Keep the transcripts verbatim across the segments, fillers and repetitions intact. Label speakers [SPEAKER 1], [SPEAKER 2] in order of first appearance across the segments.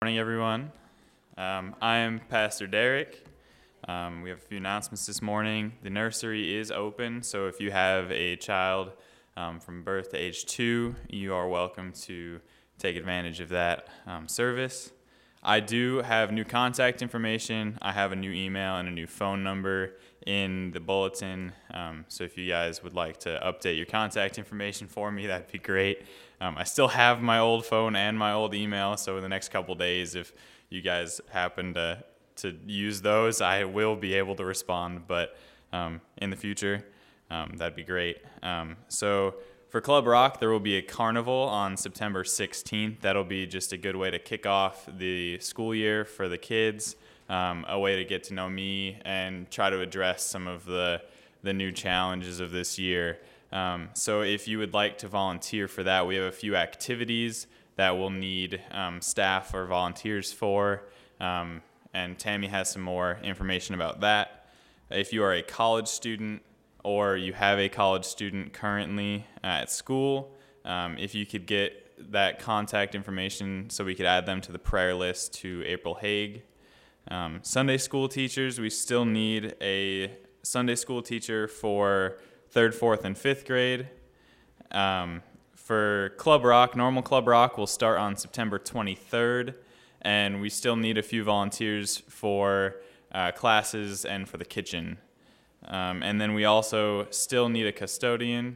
[SPEAKER 1] morning, everyone. Um, I am Pastor Derek. Um, we have a few announcements this morning. The nursery is open, so if you have a child um, from birth to age two, you are welcome to take advantage of that um, service. I do have new contact information. I have a new email and a new phone number in the bulletin, um, so if you guys would like to update your contact information for me, that'd be great. Um, I still have my old phone and my old email, so in the next couple days, if you guys happen to, to use those, I will be able to respond, but um, in the future, um, that'd be great. Um, so for Club Rock, there will be a carnival on September sixteenth. That'll be just a good way to kick off the school year for the kids, um, a way to get to know me and try to address some of the, the new challenges of this year. Um, so if you would like to volunteer for that, we have a few activities that we'll need um, staff or volunteers for, um, and Tammy has some more information about that. If you are a college student or you have a college student currently at school, um, if you could get that contact information so we could add them to the prayer list to April Haig. Um, Sunday school teachers, we still need a Sunday school teacher for third, fourth, and fifth grade. Um, for Club Rock, normal Club Rock will start on September twenty-third, and we still need a few volunteers for uh, classes and for the kitchen. Um, and then we also still need a custodian,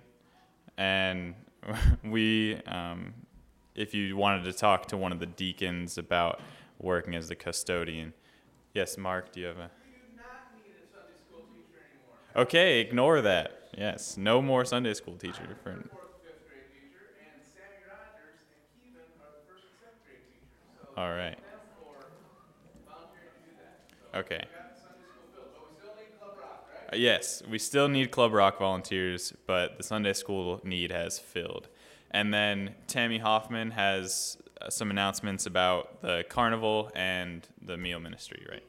[SPEAKER 1] and we, um, if you wanted to talk to one of the deacons about working as the custodian. Yes, Mark, do you have a...
[SPEAKER 2] We do not need a Sunday school teacher anymore.
[SPEAKER 1] Okay, ignore that. Yes, no more Sunday school teacher. For...
[SPEAKER 2] fourth, fifth grade teacher, and Sammy Rogers and Keevan are the first and seventh grade teachers. So
[SPEAKER 1] All right.
[SPEAKER 2] them for volunteering to do that. So
[SPEAKER 1] Okay.
[SPEAKER 2] we got the Sunday school filled, but we still need Club Rock, right?
[SPEAKER 1] Uh, yes, we still need Club Rock volunteers, but the Sunday school need has filled. And then Tammy Hoffman has uh, some announcements about the carnival and the meal ministry, right?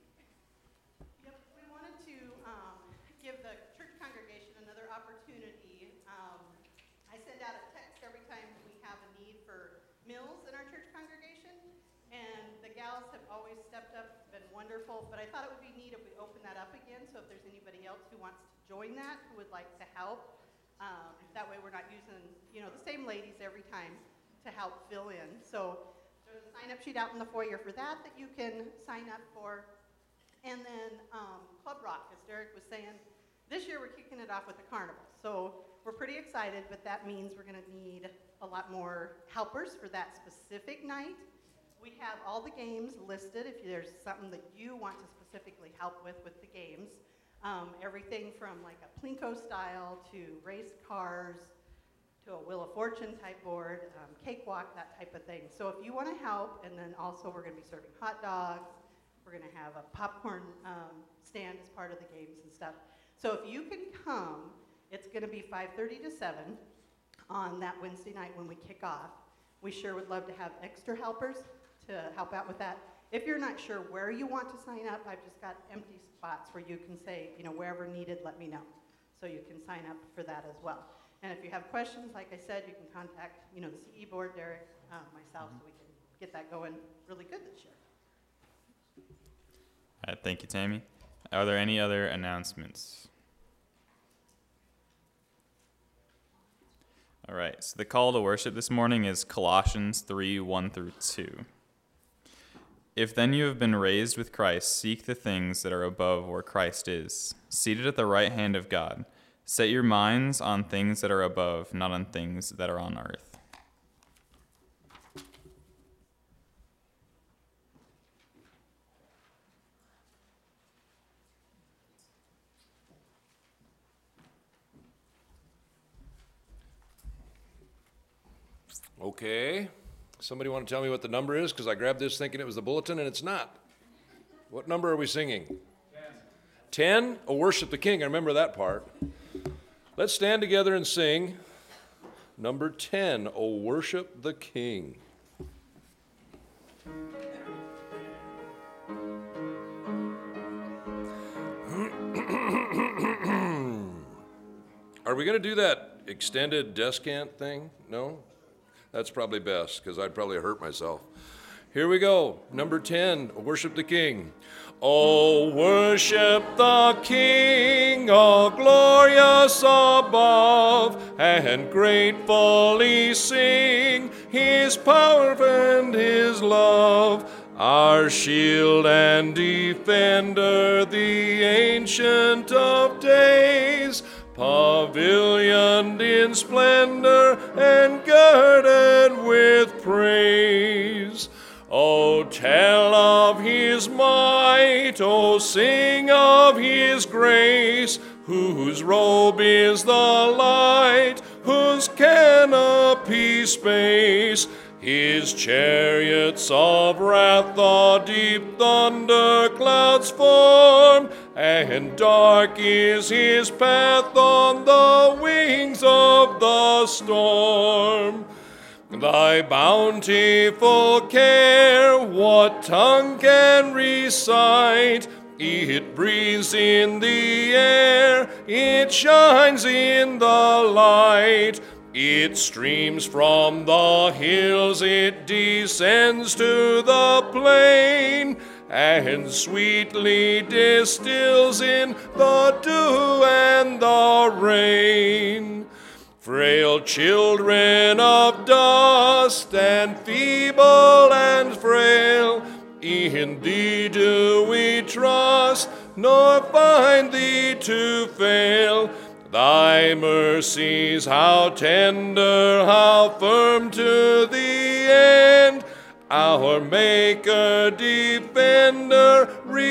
[SPEAKER 3] Yep, we wanted to um, give the church congregation another opportunity. Um, I send out a text every time we have a need for meals in our church congregation, and the gals have always stepped up, been wonderful, but I thought it would be neat if we open that up again, so if there's anybody else who wants to join that, who would like to help, um, that way we're not using, you know, the same ladies every time to help fill in. So there's a sign-up sheet out in the foyer for that that you can sign up for. And then um, Club Rock, as Derek was saying, this year we're kicking it off with the carnival. So we're pretty excited, but that means we're going to need a lot more helpers for that specific night. We have all the games listed if there's something that you want to specifically help with with the games. Um, everything from like a Plinko style to race cars to a Wheel of Fortune type board, um, cakewalk, that type of thing. So if you want to help, and then also we're going to be serving hot dogs. We're going to have a popcorn um, stand as part of the games and stuff. So if you can come, it's going to be five thirty to seven on that Wednesday night when we kick off. We sure would love to have extra helpers to help out with that. If you're not sure where you want to sign up, I've just got empty spots where you can say, you know, wherever needed, let me know. So you can sign up for that as well. And if you have questions, like I said, you can contact, you know, the C E board, Derek, uh, myself, so we can get that going really good this year.
[SPEAKER 1] All right, thank you, Tammy. Are there any other announcements? All right, so the call to worship this morning is Colossians three, one through two. If then you have been raised with Christ, seek the things that are above where Christ is, seated at the right hand of God. Set your minds on things that are above, not on things that are on earth.
[SPEAKER 4] Okay. Somebody want to tell me what the number is? Because I grabbed this thinking it was the bulletin, and it's not. What number are we singing? Ten. Ten? Oh, worship the King. I remember that part. Let's stand together and sing number ten, Oh, worship the King. Are we going to do that extended descant thing? No? That's probably best, because I'd probably hurt myself. Here we go. Number ten, worship the King. Oh, worship the King, all glorious above, and gratefully sing his power and his love. Our shield and defender, the Ancient of Days, pavilioned in splendor and girded with praise. Oh, tell of his might, oh, sing of his grace, whose robe is the light, whose canopy space. His chariots of wrath the deep thunder clouds form, and dark is his path on the wings of the storm. Thy bountiful care, what tongue can recite? It breathes in the air, it shines in the light. It streams from the hills, it descends to the plain, and sweetly distills in the dew and the rain. Frail children of dust, and feeble and frail, in thee do we trust, nor find thee to fail. Thy mercies, how tender, how firm to the end, our Maker, Defender,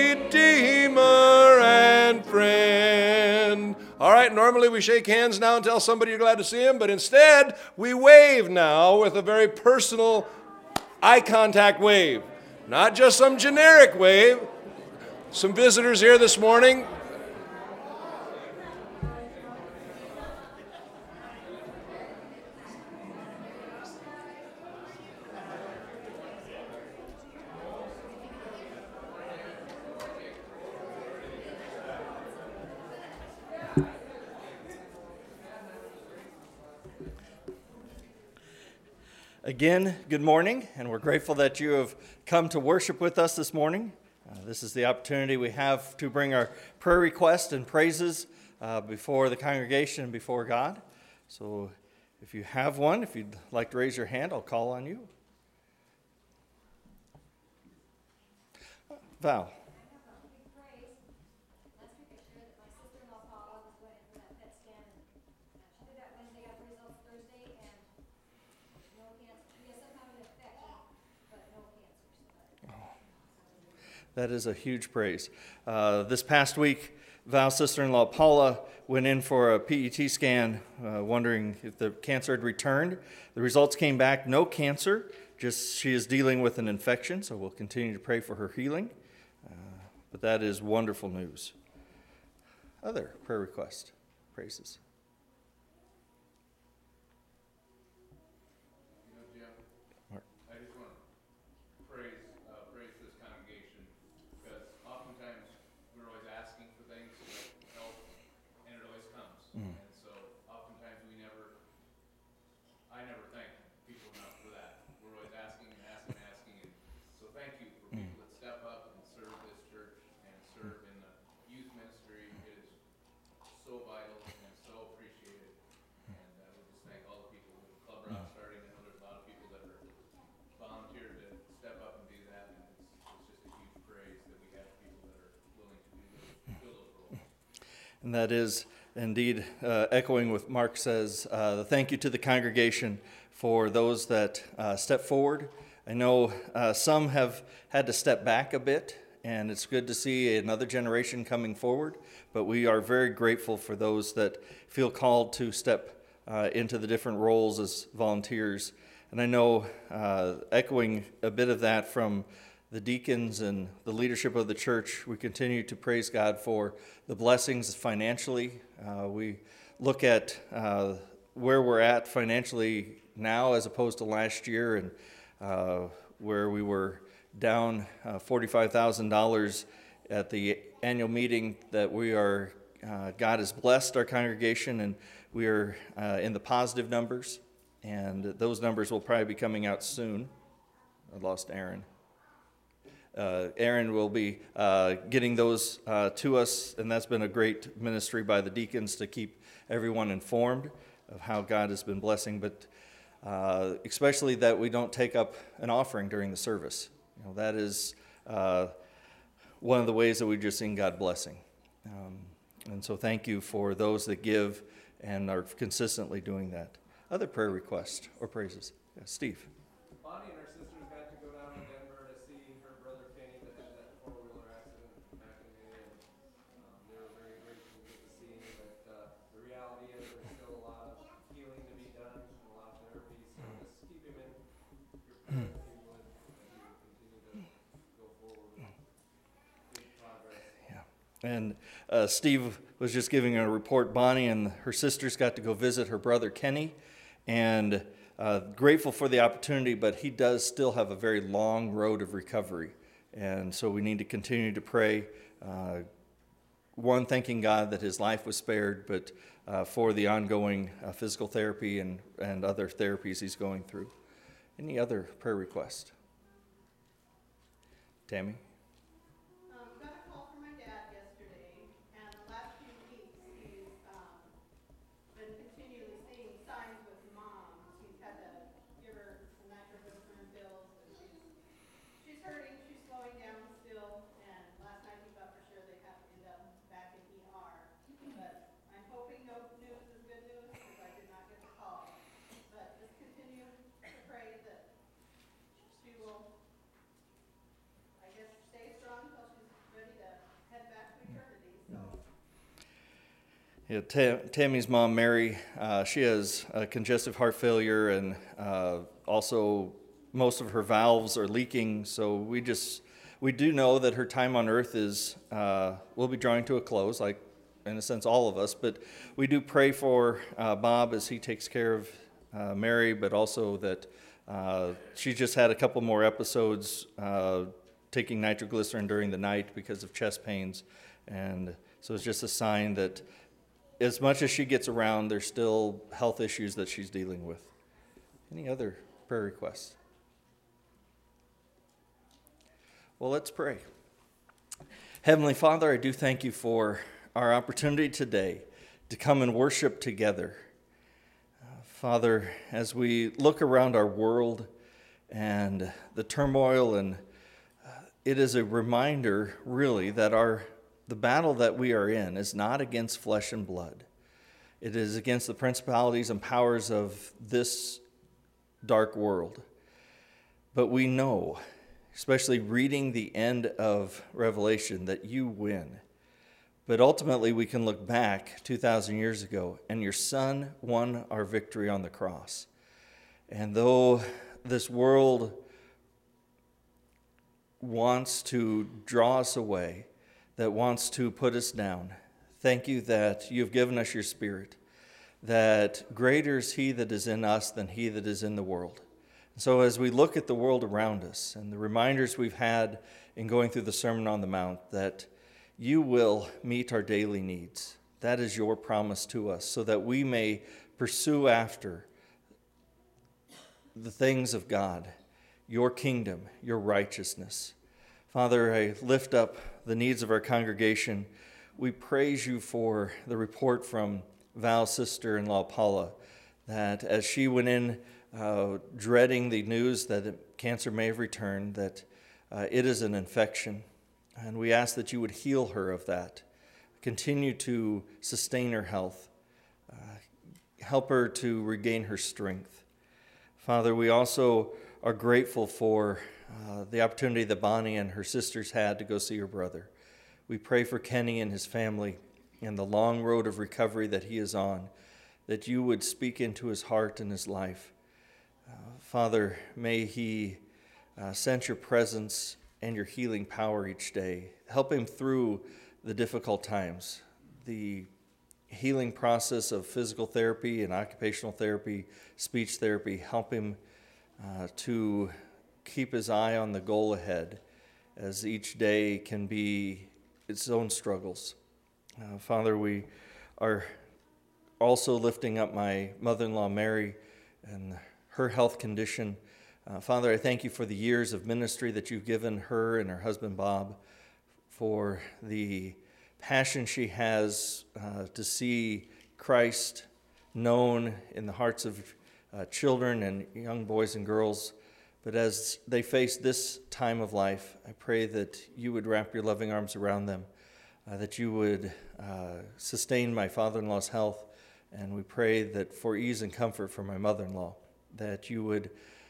[SPEAKER 4] Redeemer, and Friend. All right, normally we shake hands now and tell somebody you're glad to see him, but instead we wave now with a very personal eye contact wave. Not just some generic wave. Some visitors here this morning.
[SPEAKER 5] Again, good morning, and we're grateful that you have come to worship with us this morning. Uh, this is the opportunity we have to bring our prayer requests and praises uh, before the congregation and before God. So if you have one, if you'd like to raise your hand, I'll call on you. Val. That is a huge praise. Uh, this past week, Val's sister-in-law Paula went in for a P E T scan, uh, wondering if the cancer had returned. The results came back, no cancer, just she is dealing with an infection, so we'll continue to pray for her healing. Uh, but that is wonderful news. Other prayer requests, praises. And that is indeed uh, echoing what Mark says, uh, the thank you to the congregation for those that uh, step forward. I know uh, some have had to step back a bit, and it's good to see another generation coming forward, but we are very grateful for those that feel called to step uh, into the different roles as volunteers. And I know, uh, echoing a bit of that from the deacons and the leadership of the church, we continue to praise God for the blessings financially. Uh, we look at uh, where we're at financially now as opposed to last year, and uh, where we were down uh, forty-five thousand dollars at the annual meeting, that we are, uh, God has blessed our congregation, and we are uh, in the positive numbers, and those numbers will probably be coming out soon. I lost Aaron. uh, Aaron will be uh, getting those uh, to us, and that's been a great ministry by the deacons to keep everyone informed of how God has been blessing, but uh, especially that we don't take up an offering during the service. You know, that is uh, one of the ways that we've just seen God blessing. Um, and so thank you for those that give and are consistently doing that. Other prayer requests or praises? Yeah, Steve.
[SPEAKER 6] Bonnie and her sisters got to go down to Denver to see her brother Kenny that had that four-wheeler accident back in May, and um, they were very grateful to get to see him, but uh, the reality is there's still a lot of healing to be done and a lot of therapy, so just keep him in your prayers if you would, that he would continue to go forward with good progress.
[SPEAKER 5] Yeah. And uh, Steve was just giving a report. Bonnie and her sisters got to go visit her brother Kenny, and uh, grateful for the opportunity, but he does still have a very long road of recovery. And so we need to continue to pray. Uh, one, thanking God that his life was spared, but uh, for the ongoing uh, physical therapy and, and other therapies he's going through. Any other prayer request? Tammy?
[SPEAKER 3] Um, got a call from my dad yesterday, and the last few weeks, he's, um, been continually seeing signs with mom. He's had to give her some nitroglycerin pills, and she's, she's hurting, she's slowing down still, and last night he thought for sure they have to end up back in E R. But I'm hoping no news is good news, because I did not get the call. But just continue to pray that she will, I guess, stay strong until she's ready to head back to eternity, so.
[SPEAKER 5] Yeah, Ta- Tammy's mom, Mary, uh, she has uh, congestive heart failure, and uh, also most of her valves are leaking. So we just we do know that her time on earth is uh, will be drawing to a close, like in a sense all of us. But we do pray for uh, Bob as he takes care of uh, Mary, but also that uh, she just had a couple more episodes uh, taking nitroglycerin during the night because of chest pains, and so it's just a sign that as much as she gets around, there's still health issues that she's dealing with. Any other prayer requests? Well, let's pray. Heavenly Father, I do thank you for our opportunity today to come and worship together. Uh, Father, as we look around our world and the turmoil, and uh, it is a reminder, really, that our the battle that we are in is not against flesh and blood. It is against the principalities and powers of this dark world. But we know, especially reading the end of Revelation, that you win. But ultimately, we can look back two thousand years ago, and your Son won our victory on the cross. And though this world wants to draw us away, that wants to put us down, thank you that you've given us your Spirit, that greater is he that is in us than he that is in the world. So as we look at the world around us and the reminders we've had in going through the Sermon on the Mount, that you will meet our daily needs. That is your promise to us, so that we may pursue after the things of God, your kingdom, your righteousness. Father, I lift up the needs of our congregation. We praise you for the report from Val's sister-in-law, Paula, that as she went in uh, dreading the news that cancer may have returned, that uh, it is an infection. And we ask that you would heal her of that. Continue to sustain her health. Uh, help her to regain her strength. Father, we also are grateful for uh, the opportunity that Bonnie and her sisters had to go see her brother. We pray for Kenny and his family and the long road of recovery that he is on, that you would speak into his heart and his life. Uh, Father, may he uh, sense your presence and your healing power each day. Help him through the difficult times, the healing process of physical therapy and occupational therapy, speech therapy. Help him uh, to keep his eye on the goal ahead, as each day can be its own struggles. Uh, Father, we are also lifting up my mother-in-law, Mary, and her health condition. Uh, Father, I thank you for the years of ministry that you've given her and her husband Bob, for the passion she has uh, to see Christ known in the hearts of uh, children and young boys and girls. But as they face this time of life, I pray that you would wrap your loving arms around them, uh, that you would uh, sustain my father-in-law's health, and we pray that for ease and comfort for my mother-in-law, that you would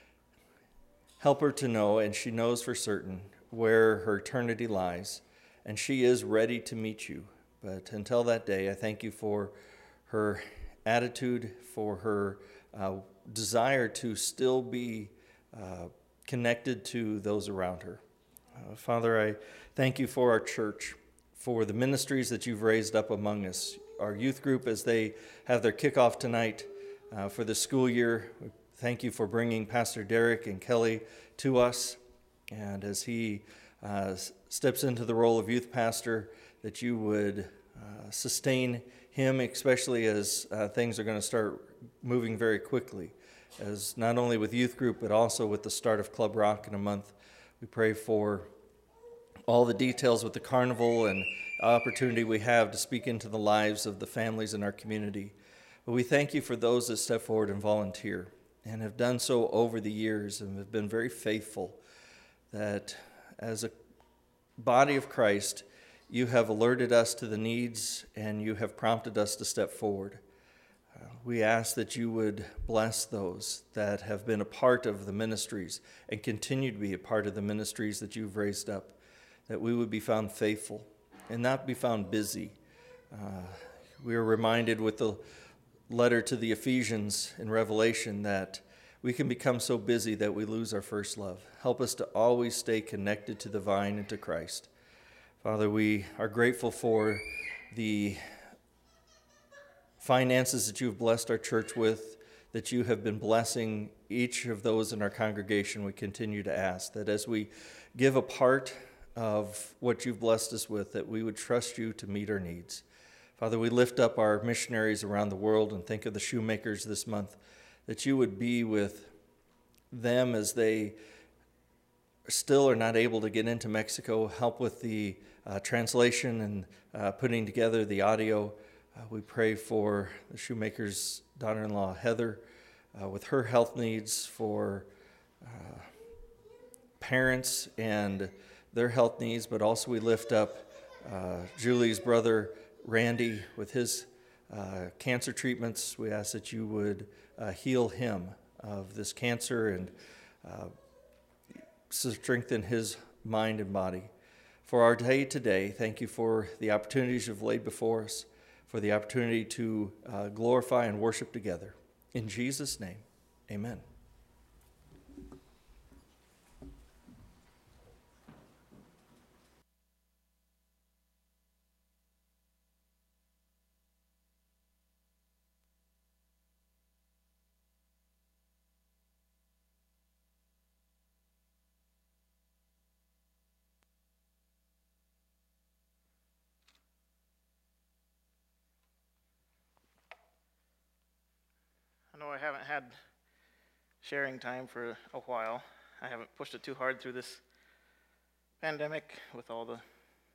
[SPEAKER 5] help her to know, and she knows for certain, where her eternity lies, and she is ready to meet you. But until that day, I thank you for her attitude, for her uh, desire to still be uh, connected to those around her. Uh, Father, I thank you for our church, for the ministries that you've raised up among us. Our youth group, as they have their kickoff tonight uh, for the school year, thank you for bringing Pastor Derek and Kelly to us. And as he uh, steps into the role of youth pastor, that you would uh, sustain him, especially as uh, things are going to start moving very quickly, as not only with youth group, but also with the start of Club Rock in a month. We pray for all the details with the carnival and opportunity we have to speak into the lives of the families in our community. But we thank you for those that step forward and volunteer and have done so over the years and have been very faithful, that as a body of Christ, you have alerted us to the needs and you have prompted us to step forward. Uh, we ask that you would bless those that have been a part of the ministries and continue to be a part of the ministries that you've raised up, that we would be found faithful and not be found busy. Uh, we are reminded with the letter to the Ephesians in Revelation that we can become so busy that we lose our first love. Help us to always stay connected to the vine and to Christ. Father, we are grateful for the finances that you've blessed our church with, that you have been blessing each of those in our congregation. We continue to ask that as we give a part of what you've blessed us with, that we would trust you to meet our needs. Father, we lift up our missionaries around the world and think of the shoemakers this month, that you would be with them as they still are not able to get into Mexico. Help with the uh, translation and uh, putting together the audio. Uh, we pray for the shoemaker's daughter-in-law, Heather, uh, with her health needs, for uh, parents and their health needs, but also we lift up uh, Julie's brother, Randy, with his uh, cancer treatments. We ask that you would uh, heal him of this cancer and uh, strengthen his mind and body. For our day today, thank you for the opportunities you've laid before us, for the opportunity to uh, glorify and worship together. In Jesus' name, amen.
[SPEAKER 7] I know I haven't had sharing time for a while. I haven't pushed it too hard through this pandemic with all the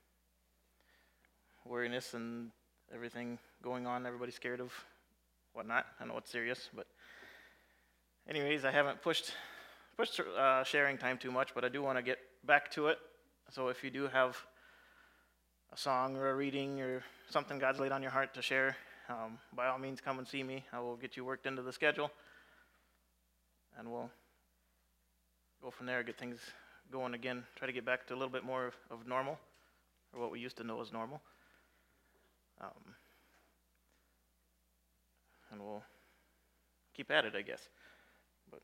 [SPEAKER 7] weariness and everything going on. Everybody's scared of whatnot. I know it's serious, but anyways, I haven't pushed pushed uh, sharing time too much, but I do want to get back to it. So if you do have a song or a reading or something God's laid on your heart to share, Um, by all means, come and see me. I will get you worked into the schedule, and we'll go from there, get things going again, try to get back to a little bit more of, of normal, or what we used to know as normal. Um, and we'll keep at it, I guess. But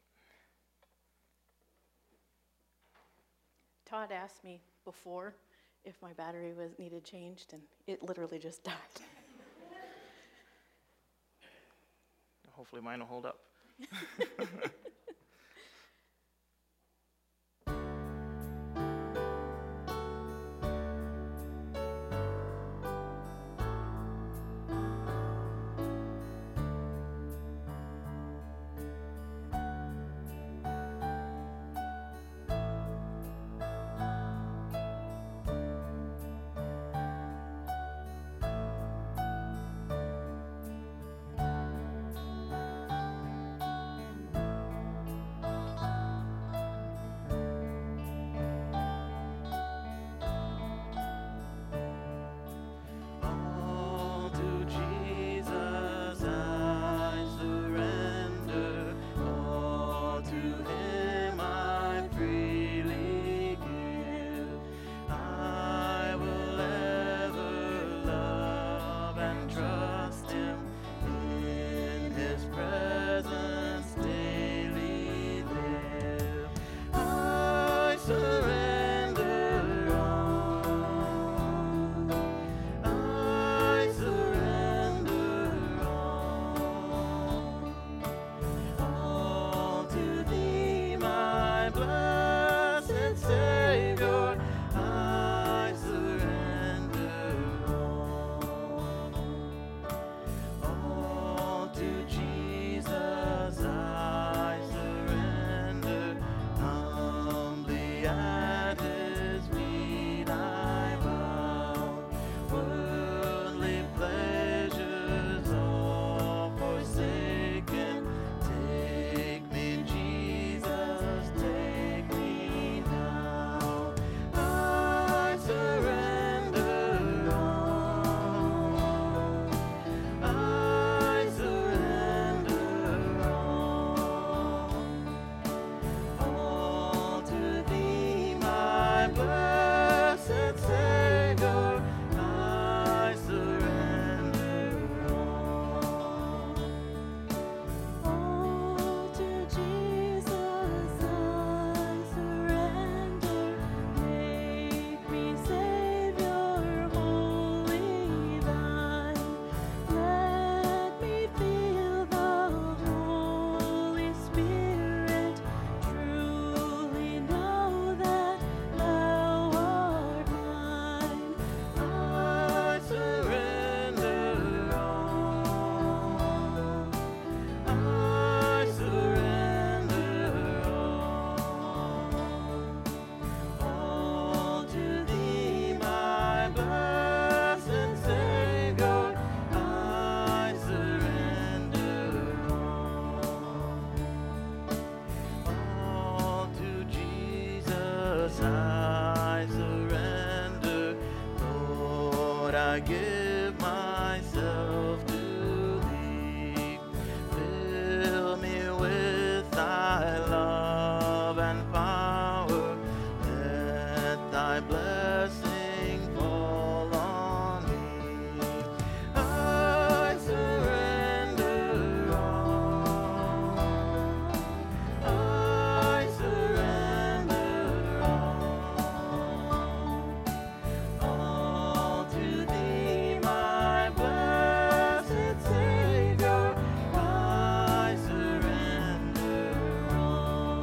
[SPEAKER 8] Todd asked me before if my battery was needed changed, and it literally just died.
[SPEAKER 7] hopefully mine will hold up.
[SPEAKER 9] I give myself to thee. Fill me with thy love and power. Let thy blessing fall on me. I surrender all. I surrender all. All to thee, my blessed Savior. I surrender all.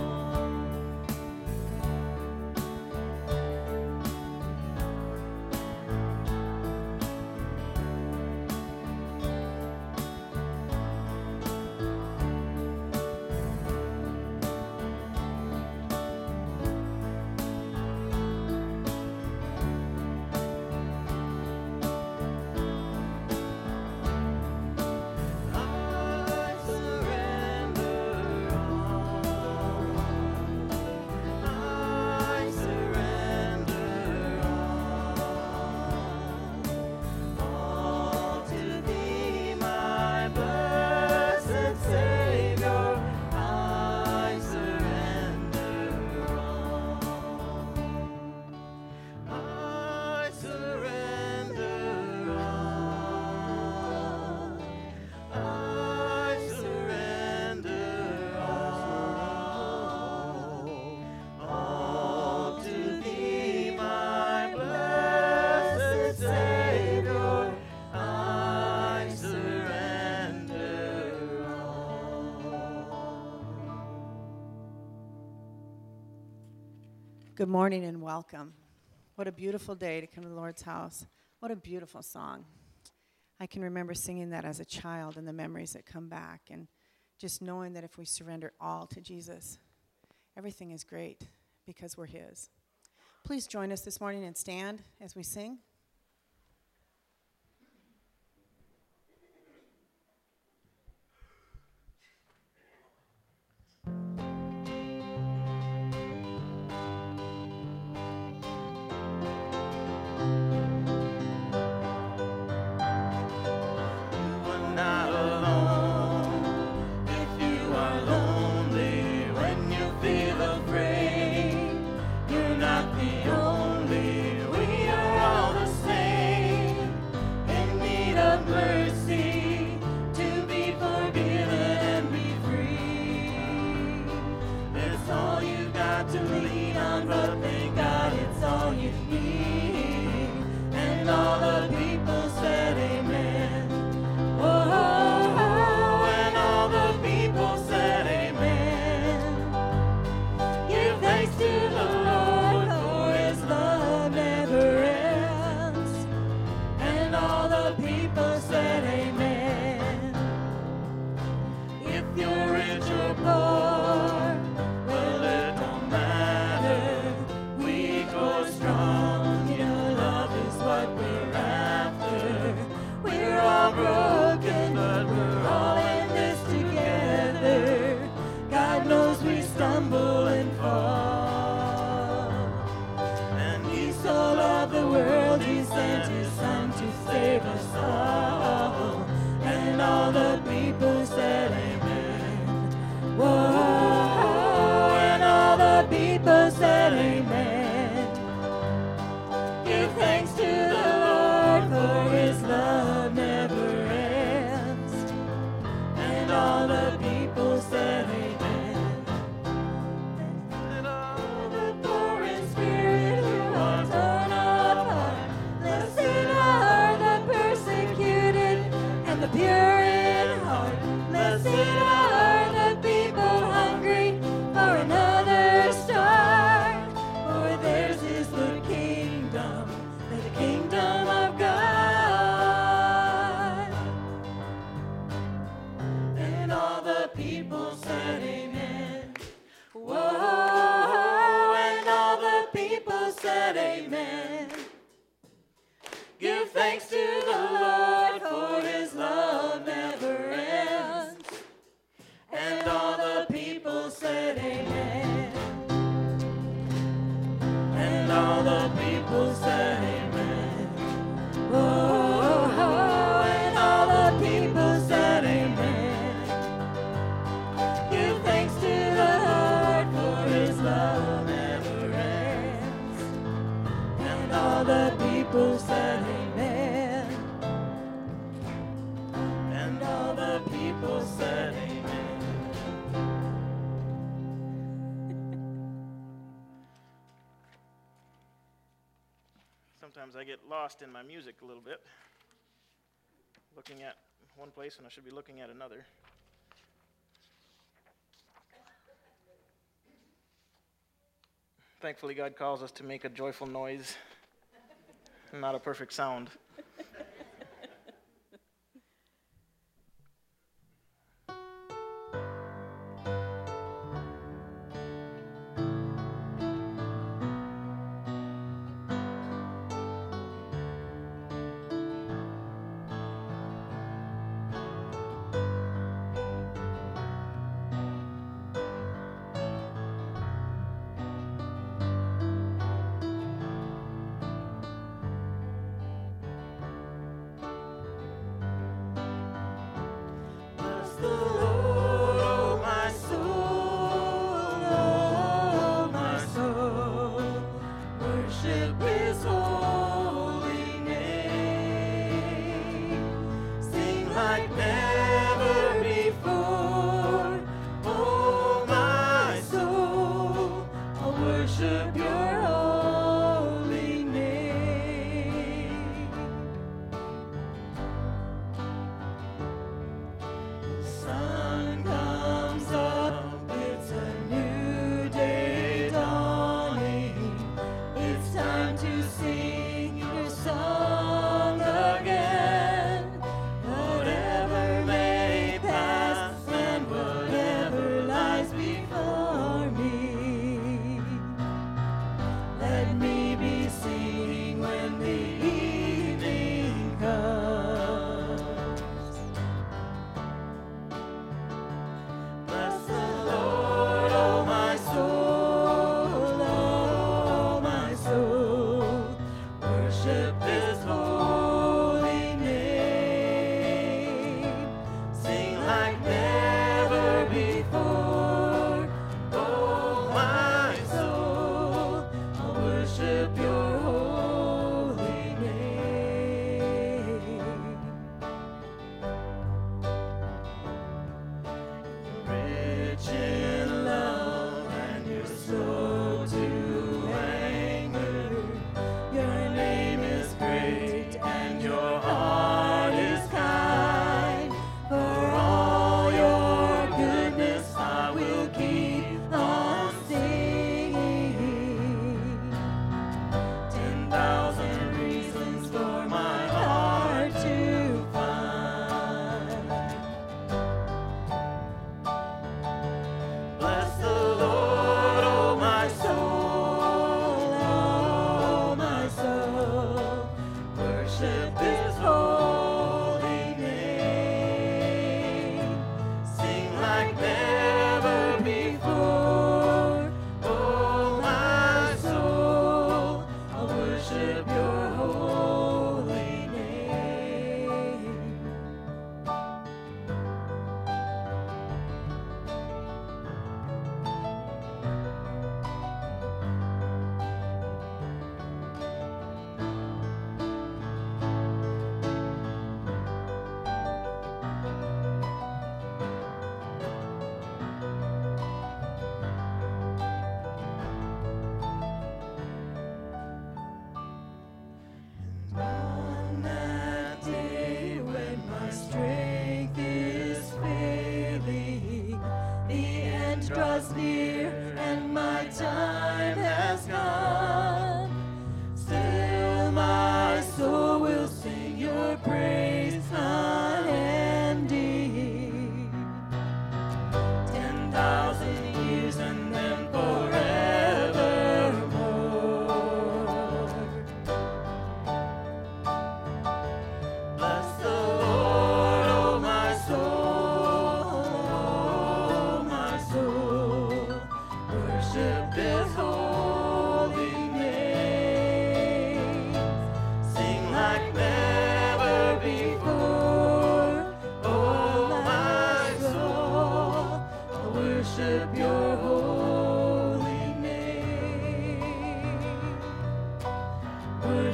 [SPEAKER 9] I surrender all. I surrender all. All to thee, my blessed Savior. I surrender all. I surrender all. I surrender all. All to thee, my blessed Savior. I surrender all.
[SPEAKER 10] Good morning and welcome. What a beautiful day to come to the Lord's house. What a beautiful song. I can remember singing that as a child and the memories that come back, and just knowing that if we surrender all to Jesus, everything is great because we're His. Please join us this morning and stand as we sing.
[SPEAKER 9] You are not alone. If you are lonely, when you feel afraid, you're not the only. We are all the same, in need of mercy, to be forgiven and be free. It's all you got to lean on, but thank God it's all you need. And all the people said amen. Oh, and all the people said amen. Give thanks to the Lord, for His love never ends. And all the people said amen. If you're rich or poor, well, it don't matter. Weak or strong, your love is what we're after. We're all broken, but we're all in this together. God knows we stumble and fall. And He so loved the world, He sent His Son to save us all. And all the people said amen. Whoa, and all the people said amen. Give thanks to the Lord, for His love never ends. And all the people said amen. And all the poor in spirit who are torn apart, blessed are the persecuted and the pure in heart. Blessed are the people hungry for another start. For theirs is the kingdom, the kingdom of God. And all the people said amen. Whoa, and all the people said amen. Give thanks to the Lord, for His love never ends. And all the people said amen. And all the people said amen. all the people said amen.
[SPEAKER 7] And all the people said amen. Sometimes I get lost in my music a little bit, looking at one place when I should be looking at another. Thankfully, God calls us to make a joyful noise, not a perfect sound.
[SPEAKER 9] Bless the Lord, oh my soul, oh my soul, worship His holy name. Sing like never before, oh my soul, I'll worship Your holy name. Sun comes up, it's a new day dawning. It's time to sing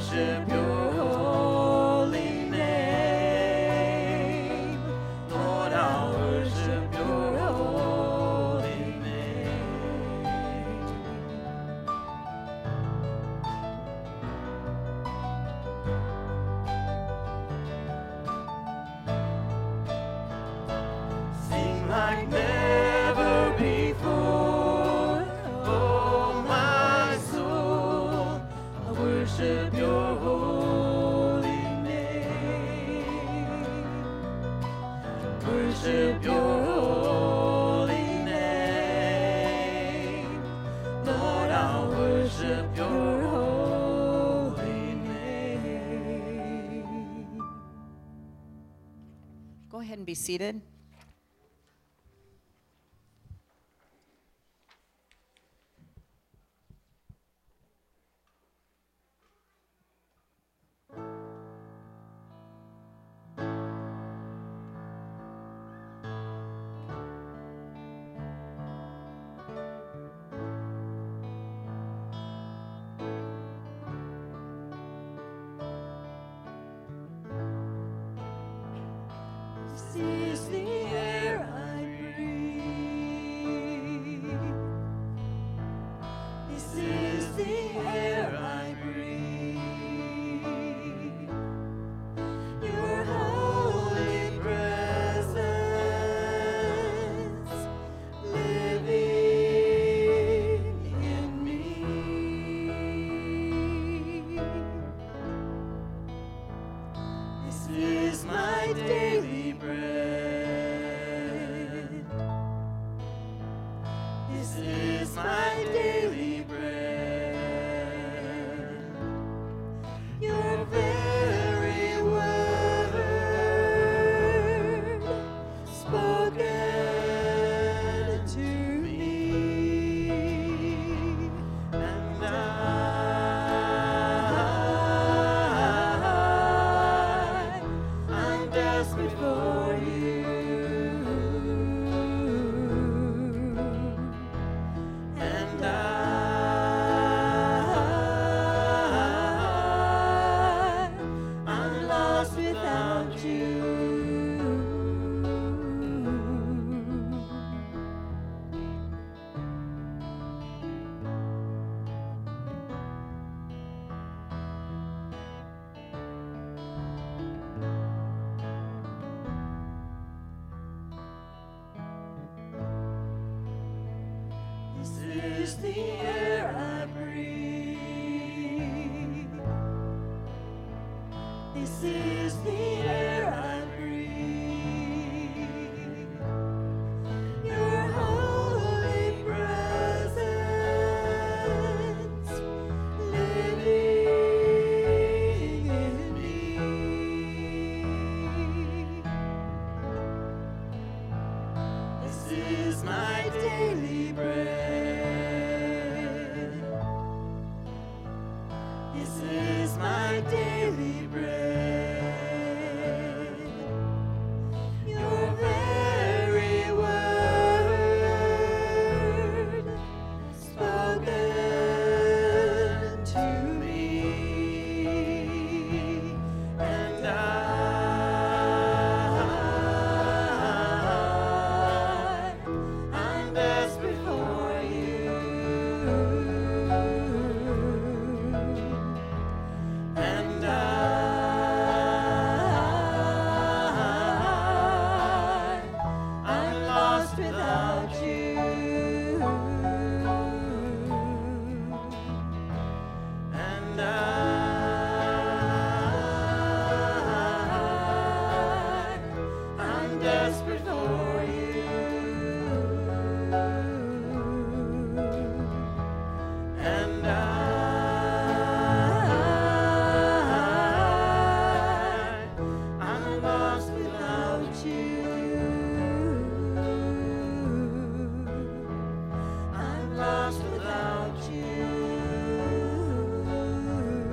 [SPEAKER 9] worship your holy name. Lord, I'll worship your holy name. Sing like never before, oh my soul, I worship your holy name. Worship your holy name. Lord, I'll worship your holy name.
[SPEAKER 10] Go ahead and be seated.
[SPEAKER 9] This is the air I breathe. This is the air I breathe. Your holy presence living in me. This is my daily bread. This is my daily bread. Your very word spoken to me, and I, I'm desperate for you, and I, I'm lost without you. This is the air I breathe. This is the air I breathe. Your holy presence living in me. This is my daily bread. This is my daily bread. Your very word spoken to me, and I, I'm desperate for you, and I, I'm lost without you, and I, I'm desperate for you, and I, I'm lost without you. I'm lost without you.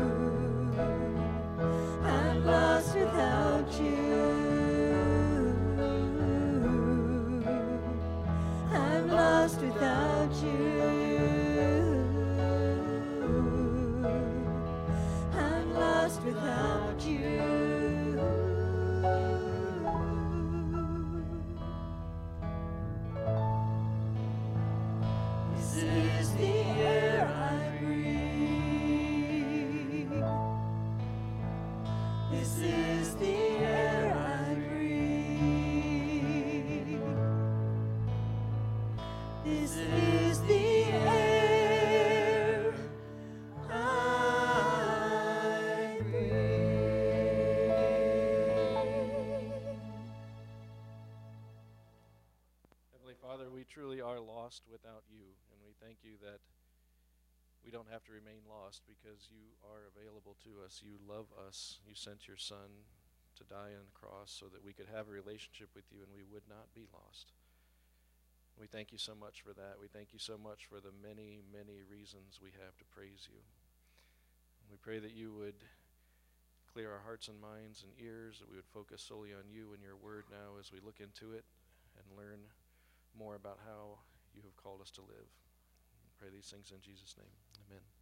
[SPEAKER 9] This is the air I breathe. This is the air I breathe.
[SPEAKER 11] Heavenly Father, we truly are lost without you, and we thank you that we don't have to remain lost because you are available to us. You love us. You sent your Son to die on the cross so that we could have a relationship with you and we would not be lost. We thank you so much for that. We thank you so much for the many, many reasons we have to praise you. We pray that you would clear our hearts and minds and ears, that we would focus solely on you and your word now as we look into it and learn more about how you have called us to live. We pray these things in Jesus' name. Amen.